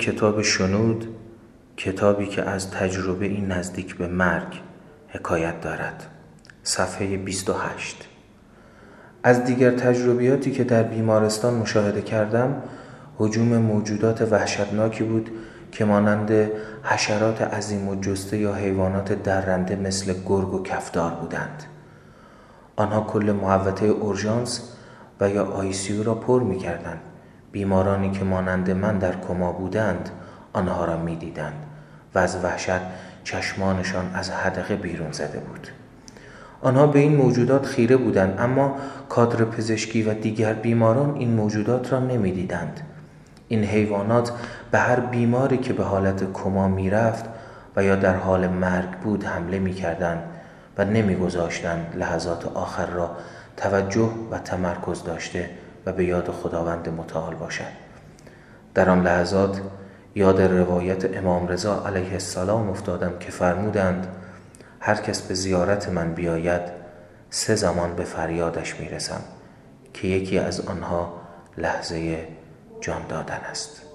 کتاب شنود، کتابی که از تجربه این نزدیک به مرگ حکایت دارد. صفحه 28. از دیگر تجربیاتی که در بیمارستان مشاهده کردم، هجوم موجودات وحشتناکی بود که مانند حشرات عظیم الجثه یا حیوانات درنده مثل گرگ و کفتار بودند. آنها کل محوطه اورژانس و یا آیسیو را پر می کردند. بیمارانی که مانند من در کما بودند آنها را می دیدند و از وحشت چشمانشان از حدقه بیرون زده بود. آنها به این موجودات خیره بودند، اما کادر پزشکی و دیگر بیماران این موجودات را نمی دیدند. این حیوانات به هر بیماری که به حالت کما می رفت و یا در حال مرگ بود حمله می کردند و نمی گذاشتند لحظات آخر را توجه و تمرکز داشته و به یاد خداوند متعال باشد. در آن لحظات یاد روایت امام رضا علیه السلام افتادم که فرمودند هر کس به زیارت من بیاید 3 زمان به فریادش میرسم که یکی از آنها لحظه جان دادن است.